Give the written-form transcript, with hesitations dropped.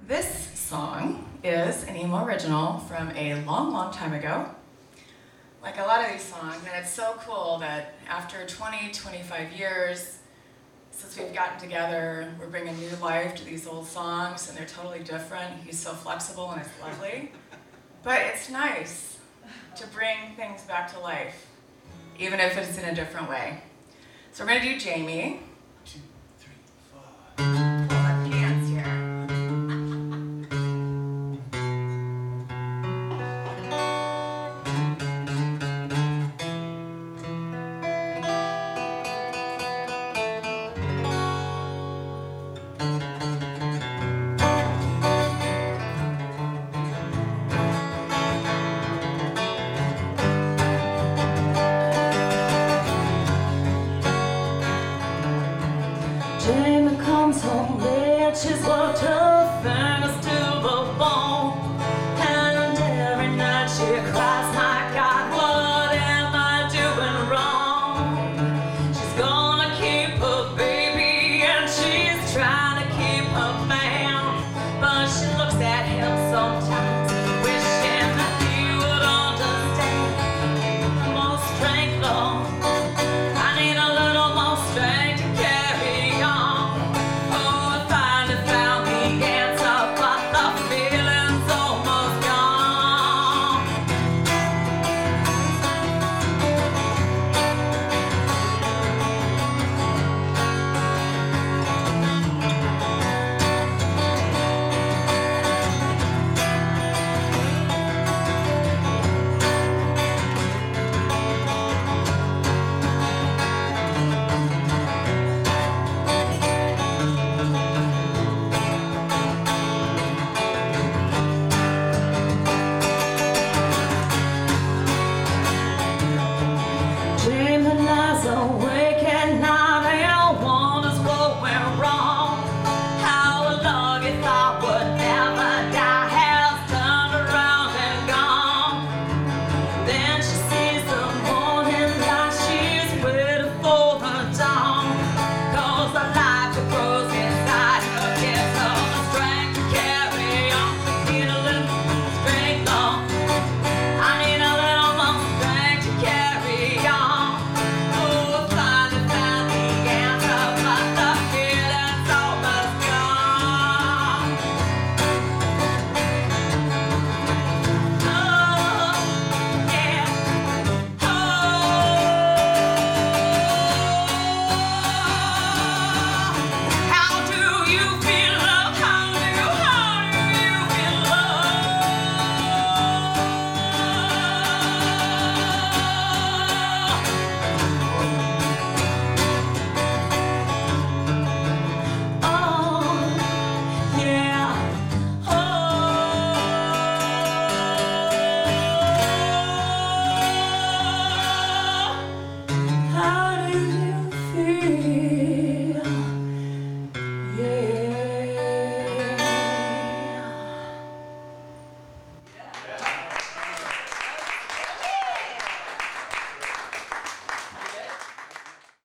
This song is an emo original from a long, long time ago. Like a lot of these songs, and it's so cool that after 20, 25 years, since we've gotten together, we're bringing new life to these old songs, and they're totally different. He's so flexible, and it's lovely. But it's nice to bring things back to life, even if it's in a different way. So we're gonna do Jamie. 2, 3, 4. Hold our pants here. Jamie comes home late, she's worked her